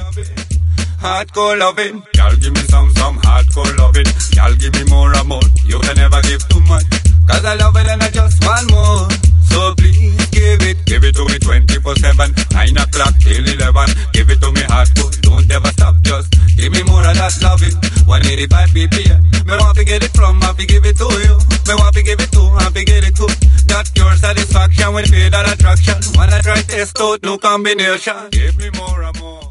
Hardcore loving, y'all give me some hardcore loving. Y'all give me more and more, you can never give too much. Cause I love it and I just want more. So please give it to me 24/7, 9 o'clock till 11. Give it to me hardcore, don't ever stop, just give me more of that loving. 185 BPM, me want to get it from, I fi give it to you. Me want to give it to, I fi get it to. That pure satisfaction with feel that attraction. Wanna try test out new combination. Give me more and more.